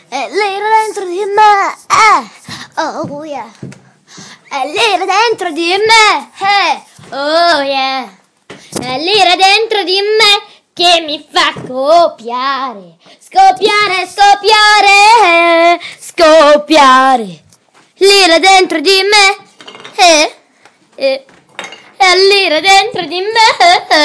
È l'ira dentro di me, oh yeah. È l'ira dentro di me, oh yeah. È l'ira dentro di me che mi fa scoppiare, scoppiare, scoppiare, scoppiare. L'ira dentro di me, è l'ira dentro di me,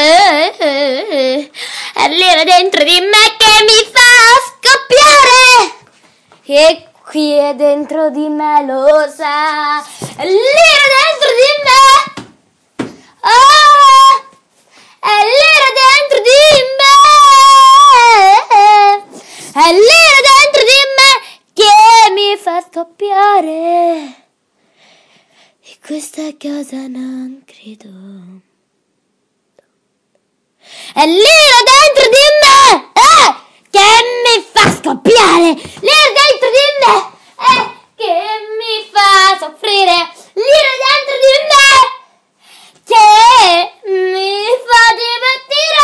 è l'ira dentro di me che mi fa scoppiare. E qui è dentro di me, lo sa, è l'ira dentro di me, oh, è l'ira dentro di me, è l'ira dentro di me che mi fa scoppiare. E questa cosa non credo. È l'ira dentro di me, che mi fa scoppiare. L'ira dentro di me, che mi fa soffrire. L'ira dentro di me, che mi fa divertire.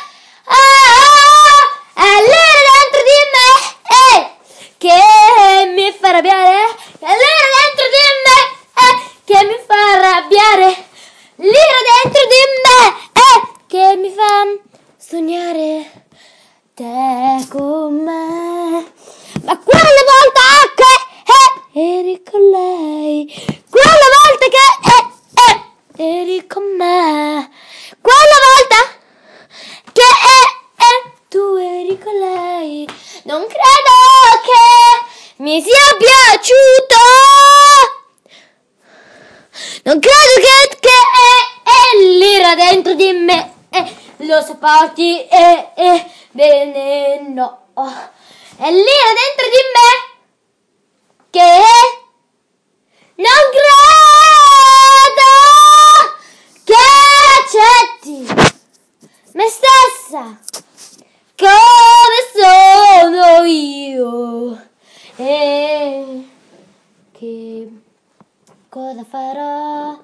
È l'ira dentro di me, che mi fa arrabbiare. È l'ira dentro di me, che mi fa arrabbiare. L'ira dentro di me, che mi fa sognare te con me. Ma quella volta che eri con lei, quella volta che eri con me, quella volta che tu eri con lei, non credo che mi sia piaciuto. Non credo che è l'ira dentro di me, lo sopporti bene, no. È l'ira dentro di me che non credo che accetti me stessa come sono io. E che cosa farò?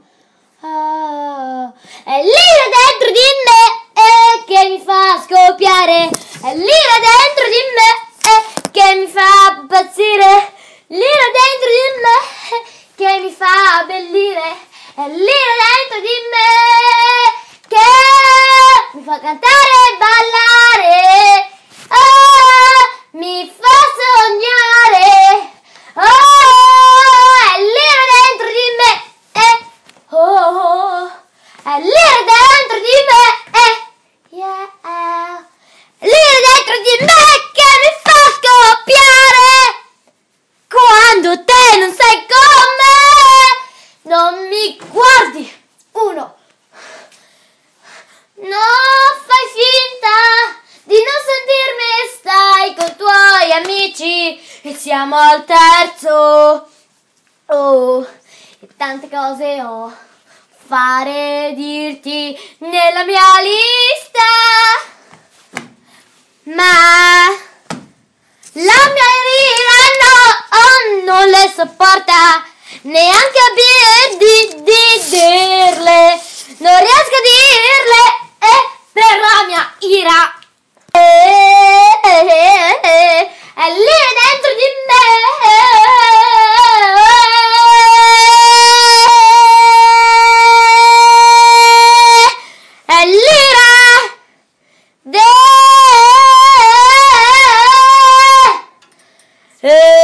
È l'ira dentro di me che mi fa scoppiare. È l'ira dentro di me che mi fa impazzire. L'ira dentro di me che mi fa abbellire. È l'ira dentro di me che mi fa cantare e ballare. Mi fa sognare. È l'ira dentro di me, è l'ira dentro di me, yeah. L'ira dentro di me che mi fa scoppiare. Quando te non sei con me, non mi guardi, uno, non fai finta di non sentirmi, stai con i tuoi amici e siamo al terzo. Oh, e tante cose ho fare dirti nella mia lista, ma la mia ira non le sopporta neanche a dirle, non riesco a dirle per la mia ira. È lì dentro di me, è l'ira de